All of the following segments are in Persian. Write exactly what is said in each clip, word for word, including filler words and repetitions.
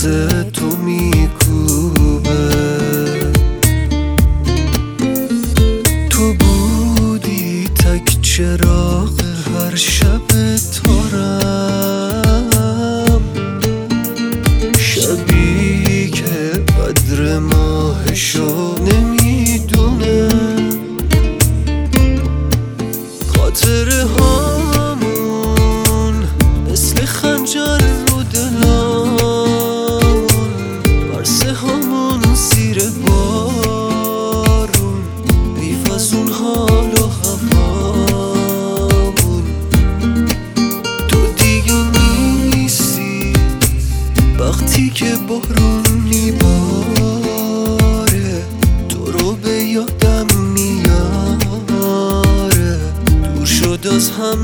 واسه تو میکوبه. تو بودی تک چراغ هر شب تارم، شبی که بدر ماهشو نمیدونه. خاطره هامون مثل خنجر رو دلامون، پرسه هامون زیر بارون، حیف از اون حال و هوامون. تو دیگه نیستی وقتی که بارون میباره، تو رو به یادم میاره. دور شد از هم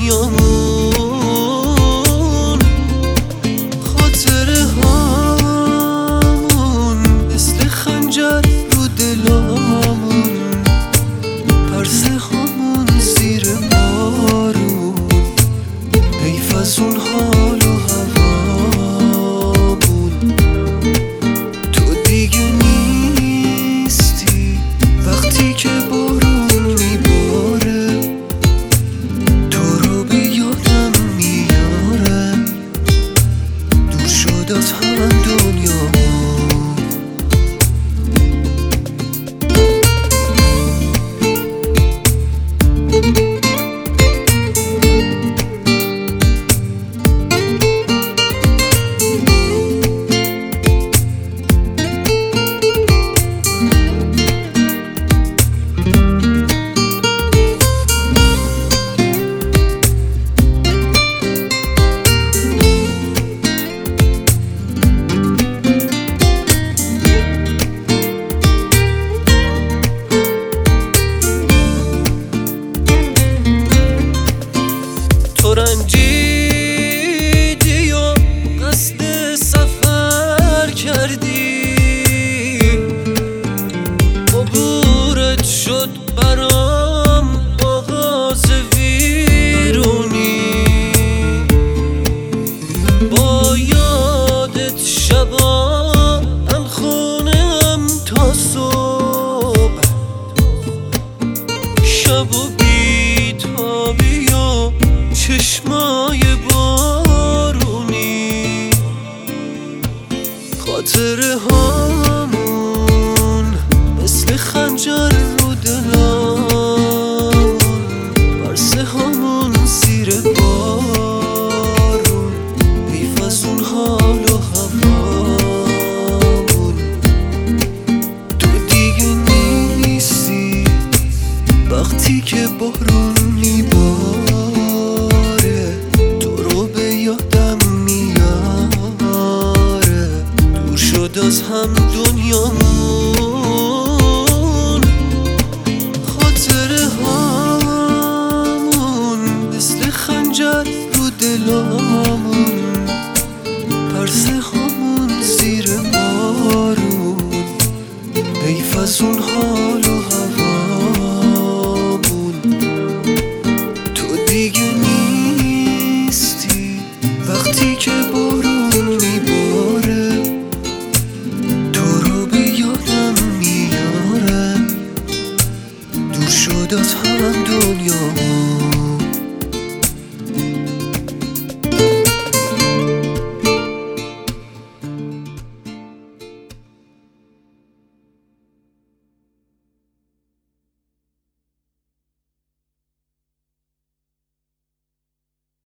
دنیامون، خاطره هامون مثل خنجر رو دلامون، پرسه هامون زیر بارون، حیف از اون حال و هوامون. تو دیگه نیستی وقتی که بارون میباره، تو رو به یادم میاره. دور شد از هم دنیامون. تو رنجیدی و قصد سفر کردی، عبورت شد برام آغاز ویرونی. با یادت شبا هم خونم تا صبح، شب و بیتابی و چشمای بارونی. خاطره هامون مثل خنجر رو دلامون، پرسه هامون زیر بارون، حیف از اون حال و هوامون. تو دیگه نیستی وقتی که بارون میباره، تو رو به یادم میاره. دور شد از هم دنیامون، خاطره هامون مثل خنجر رو دلامون، پرسه هامون زیر بارون، حیف از اون حال و هوامون. تو دیگه نیستی وقتی که بارون میباره، تو رو به یادم میاره. دور شد از